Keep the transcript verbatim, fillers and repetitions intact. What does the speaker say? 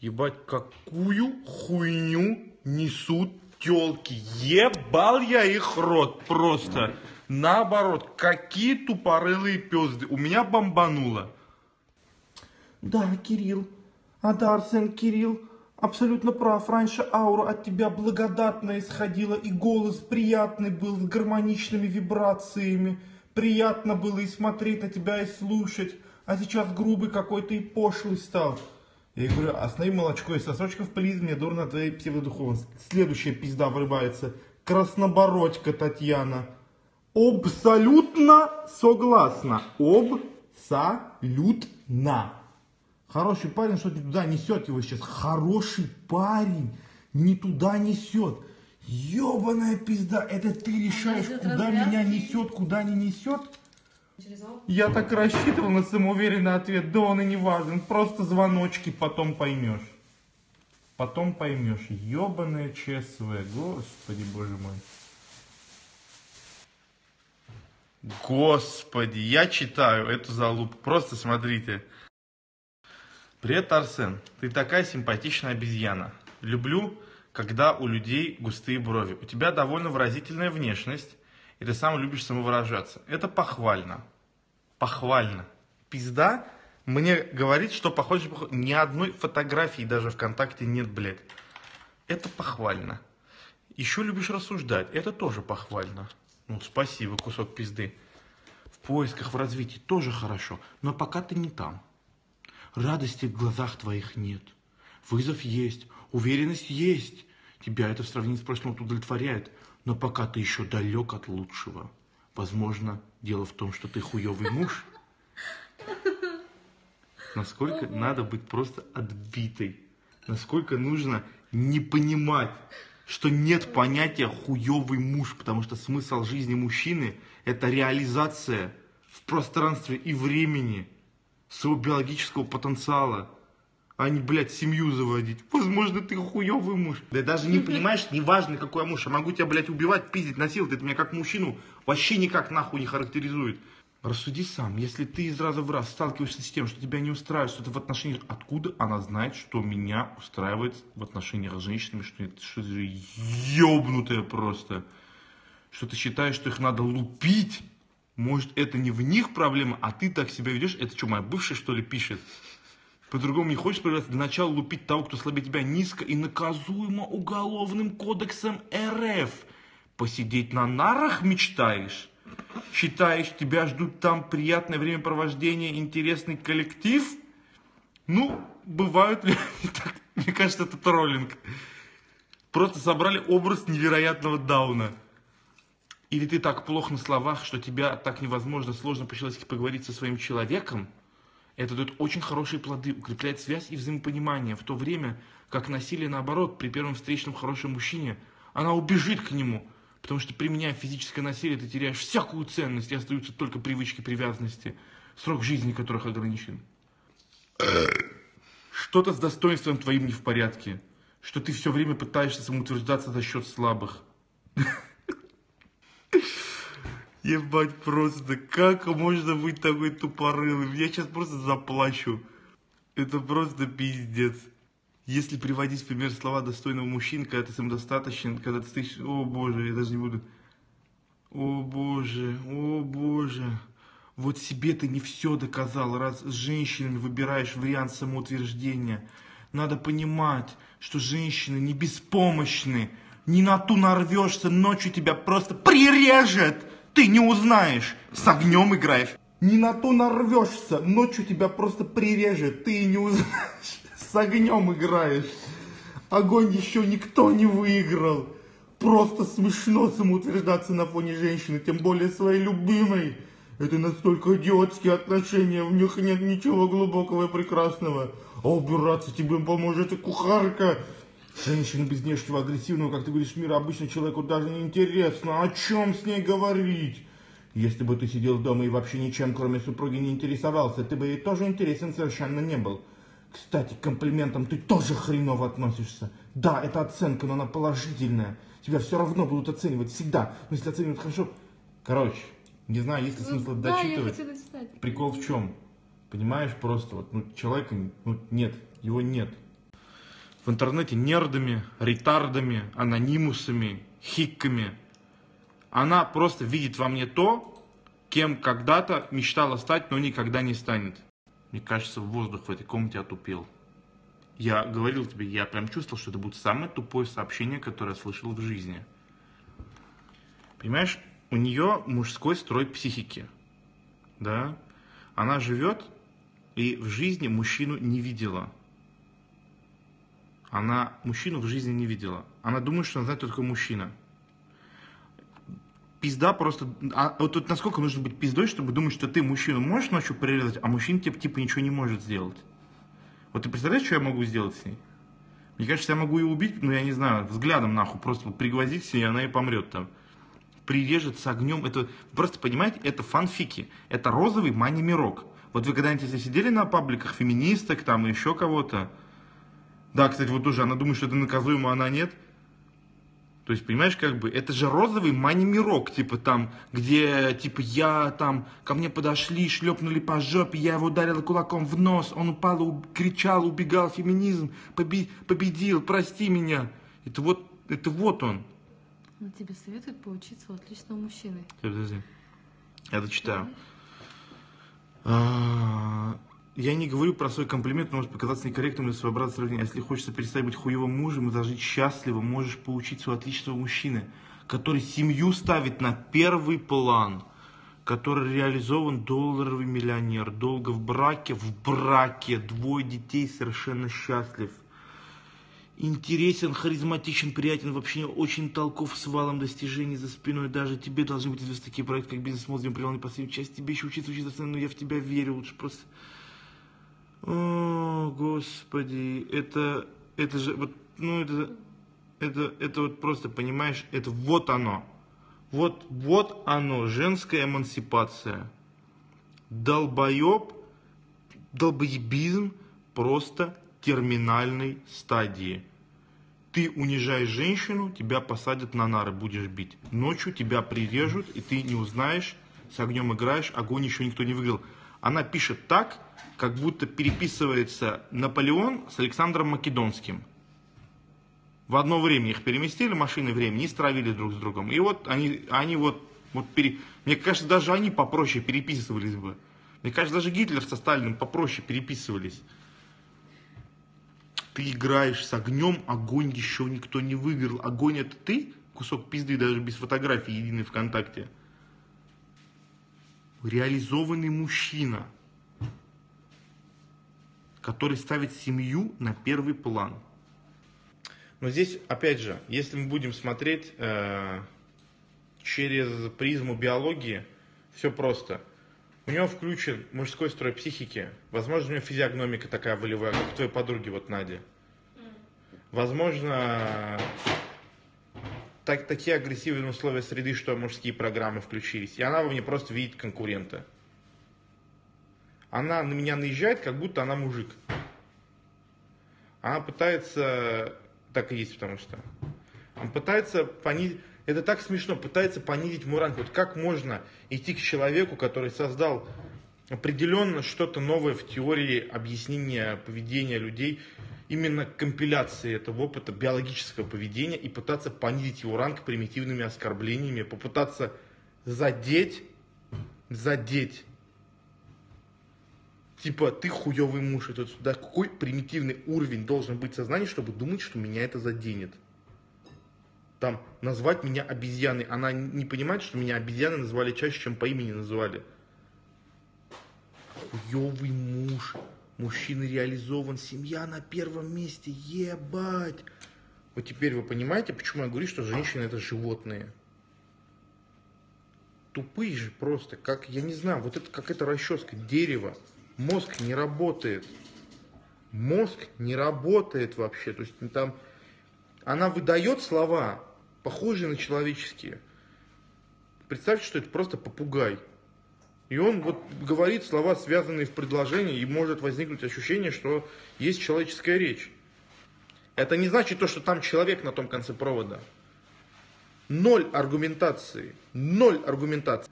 Ебать, какую хуйню несут тёлки. Ебал я их рот просто. Наоборот, какие тупорылые пёзды. У меня бомбануло. Да, Кирилл. А да, Арсен, Кирилл абсолютно прав. Раньше аура от тебя благодатная исходила, и голос приятный был, с гармоничными вибрациями. Приятно было и смотреть на тебя, и слушать. А сейчас грубый какой-то и пошлый стал. Я ей говорю, останови молочко и сосочков, плиз, мне дурно твоей псевдодуховности. Следующая пизда врывается. Краснобородька Татьяна. Абсолютно согласна. Абсолютно. Хороший парень, что не туда несет его сейчас. Хороший парень не туда несет. Ебаная пизда, это ты решаешь, куда меня несет, куда не несет? Я так рассчитывал на самоуверенный ответ, да он и не важен, просто звоночки, потом поймешь. Потом поймешь, ебаное ЧСВ, господи боже мой. Господи, я читаю эту залупу, просто смотрите. Привет, Арсен, ты такая симпатичная обезьяна. Люблю, когда у людей густые брови. У тебя довольно выразительная внешность, и ты сам любишь самовыражаться. Это похвально. Похвально. Пизда мне говорит, что похоже, похоже. Ни одной фотографии даже ВКонтакте нет, блядь. Это похвально. Еще любишь рассуждать. Это тоже похвально. Ну, спасибо, кусок пизды. В поисках, в развитии тоже хорошо, но пока ты не там. Радости в глазах твоих нет. Вызов есть, уверенность есть. Тебя это в сравнении с прошлым удовлетворяет, но пока ты еще далек от лучшего. Возможно, дело в том, что ты хуёвый муж. Насколько надо быть просто отбитой. Насколько нужно не понимать, что нет понятия хуёвый муж, потому что смысл жизни мужчины – это реализация в пространстве и времени своего биологического потенциала, а не, блядь, семью заводить. Возможно, ты хуёвый муж. Да даже не понимаешь, неважно, какой я муж. Я могу тебя, блядь, убивать, пиздить, насиловать. Это меня как мужчину вообще никак нахуй не характеризует. Рассуди сам. Если ты из раза в раз сталкиваешься с тем, что тебя не устраивает что-то в отношениях, откуда она знает, что меня устраивает в отношениях с женщинами, что это что же ёбнутое просто. Что ты считаешь, что их надо лупить. Может, это не в них проблема, а ты так себя ведешь. Это что, моя бывшая, что ли, пишет? По-другому не хочешь проявляться? Для начала лупить того, кто слабее тебя, низко и наказуемо уголовным кодексом РФ. Посидеть на нарах мечтаешь? Считаешь, тебя ждут там приятное времяпровождение, интересный коллектив? Ну, бывают ли... Мне кажется, это троллинг. Просто собрали образ невероятного Дауна. Или ты так плох на словах, что тебя так невозможно, сложно по-человечески поговорить со своим человеком? Это дает очень хорошие плоды, укрепляет связь и взаимопонимание, в то время как насилие, наоборот, при первом встречном хорошем мужчине, она убежит к нему, потому что, применяя физическое насилие, ты теряешь всякую ценность, и остаются только привычки привязанности, срок жизни которых ограничен. Что-то с достоинством твоим не в порядке, что ты все время пытаешься самоутверждаться за счет слабых. Ебать, просто, как можно быть такой тупорылым? Я сейчас просто заплачу. Это просто пиздец. Если приводить в пример слова достойного мужчины, когда ты самодостаточен, когда ты стоишь... О боже, я даже не буду... О боже, о боже. Вот себе ты не все доказал, раз с женщинами выбираешь вариант самоутверждения. Надо понимать, что женщины не беспомощны. Не на ту нарвешься, ночью тебя просто прирежет. Ты не узнаешь, с огнем играешь. Не на то нарвешься, ночью тебя просто прирежет, ты не узнаешь, с огнем играешь. Огонь еще никто не выиграл. Просто смешно самоутверждаться на фоне женщины, тем более своей любимой. Это настолько идиотские отношения, в них нет ничего глубокого и прекрасного. А убираться тебе поможет и кухарка. Женщина без внешнего агрессивного, как ты говоришь, мира обычно человеку даже не интересно. О чем с ней говорить? Если бы ты сидел дома и вообще ничем, кроме супруги, не интересовался, ты бы ей тоже интересен совершенно не был. Кстати, к комплиментам ты тоже хреново относишься. Да, это оценка, но она положительная. Тебя все равно будут оценивать всегда. Но если оценивают хорошо... Короче, не знаю, есть ли смысл да, дочитывать. Я хочу дочитать. Прикол в чем? Понимаешь, просто вот, ну, человека ну, нет, его нет. в интернете нердами, ретардами, анонимусами, хикками. Она просто видит во мне то, кем когда-то мечтала стать, но никогда не станет. Мне кажется, воздух в этой комнате отупел. Я говорил тебе, я прям чувствовал, что это будет самое тупое сообщение, которое я слышал в жизни. Понимаешь, у нее мужской строй психики. Да? Она живет и в жизни мужчину не видела. Она мужчину в жизни не видела. Она думает, что она знает, кто такой мужчина. Пизда просто... А вот тут насколько нужно быть пиздой, чтобы думать, что ты мужчину можешь ночью прирезать, а мужчина тебе типа ничего не может сделать. Вот ты представляешь, что я могу сделать с ней? Мне кажется, я могу ее убить, но я не знаю, взглядом нахуй, просто пригвоздить с ней, и она и помрет там. Прирежет с огнем. Это, просто понимаете, это фанфики. Это розовый мани-мирок. Вот вы когда-нибудь если сидели на пабликах феминисток, там, еще кого-то. Да, кстати, вот тоже она думает, что это наказуемо, а она нет. То есть, понимаешь, как бы, это же розовый мани-мирок, типа там, где, типа, я там, ко мне подошли, шлепнули по жопе, я его ударила кулаком в нос, он упал, кричал, убегал, феминизм, побе- победил, прости меня. Это вот, это вот он. Он тебе советует поучиться у отличного мужчины. Подожди, я дочитаю. А, Я не говорю про свой комплимент, но может показаться некорректным или своеобразным сравнением. Если хочется перестать быть хуевым мужем и зажить счастливо, можешь поучиться у отличного мужчины, который семью ставит на первый план, который реализован долларовый миллионер, долго в браке, в браке, двое детей, совершенно счастлив. Интересен, харизматичен, приятен, вообще очень толков с валом достижений за спиной. Даже тебе должны быть известны такие проекты, как «Бизнес-мозг», привел на последнюю часть. Тебе еще учиться, учиться, но я в тебя верю. Лучше просто... О, Господи, это, это же, вот, ну, это, это, это вот просто, понимаешь, это вот оно. Вот, вот оно, женская эмансипация. Долбоеб, долбоебизм просто терминальной стадии. Ты унижаешь женщину, тебя посадят на нары, будешь бить. Ночью тебя прирежут, и ты не узнаешь, с огнем играешь, огонь еще никто не выиграл. Она пишет так, как будто переписывается Наполеон с Александром Македонским. В одно время их переместили, машины времени, и стравили друг с другом. И вот они, они вот, вот пере... Мне кажется, даже они попроще переписывались бы. Мне кажется, даже Гитлер со Сталиным попроще переписывались. Ты играешь с огнем, огонь еще никто не выиграл. Огонь это ты? Кусок пизды, даже без фотографии единой ВКонтакте. Реализованный мужчина, который ставит семью на первый план. Но здесь, опять же, если мы будем смотреть э, через призму биологии, все просто. У него включен мужской строй психики. Возможно, у него физиогномика такая волевая, как у твоей подруги, вот Нади. Возможно, так, такие агрессивные условия среды, что мужские программы включились. И она во мне просто видит конкурента. Она на меня наезжает, как будто она мужик. Она пытается... Так и есть, потому что... Она пытается понизить... Это так смешно, пытается понизить мой ранг. Вот как можно идти к человеку, который создал определенно что-то новое в теории объяснения поведения людей, именно компиляции этого опыта биологического поведения, и пытаться понизить его ранг примитивными оскорблениями, попытаться задеть, задеть. Типа, ты хуёвый муж. Это да, какой примитивный уровень должен быть сознания, чтобы думать, что меня это заденет. Там, назвать меня обезьяной. Она не понимает, что меня обезьяны называли чаще, чем по имени называли. Хуёвый муж. Мужчина реализован. Семья на первом месте. Ебать. Вот теперь вы понимаете, почему я говорю, что женщины это животные. Тупые же просто. Как, я не знаю, вот это какая-то расческа. Дерево. Мозг не работает. Мозг не работает вообще. То есть там... Она выдает слова, похожие на человеческие. Представьте, что это просто попугай. И он вот говорит слова, связанные в предложении, и может возникнуть ощущение, что есть человеческая речь. Это не значит то, что там человек на том конце провода. Ноль аргументации. Ноль аргументации.